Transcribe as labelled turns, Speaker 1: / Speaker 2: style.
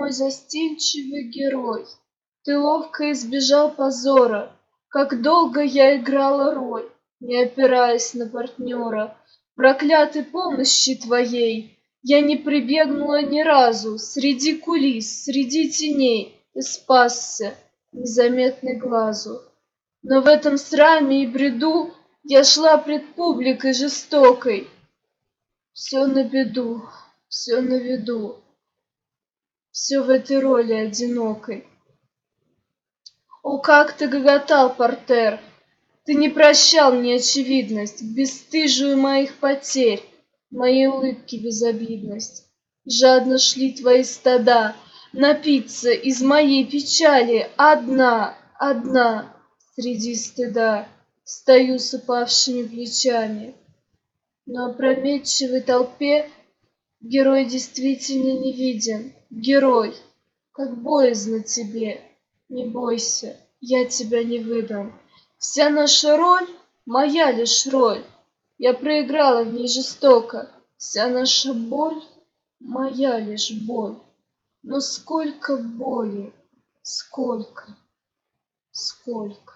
Speaker 1: мой застенчивый герой. Ты ловко избежал позора. Как долго я играла роль, не опираясь на партнера. Проклятой помощи твоей я не прибегнула ни разу. Среди кулис, среди теней ты спасся, незаметный глазу. Но в этом сраме и бреду я шла пред публикой жестокой. Все на беду, все на виду, все в этой роли одинокой. О, как ты гоготал, портер! Ты не прощал мне очевидность, бесстыжую моих потерь, моей улыбки безобидность. Жадно шли твои стада напиться из моей печали. Одна, одна, среди стыда, стою с упавшими плечами. Но опрометчивой толпе герой действительно не виден. Герой, как боязно тебе, не бойся, я тебя не выдам. Вся наша роль — моя лишь роль, я проиграла в ней жестоко. Вся наша боль — моя лишь боль. Но сколько боли, сколько, сколько.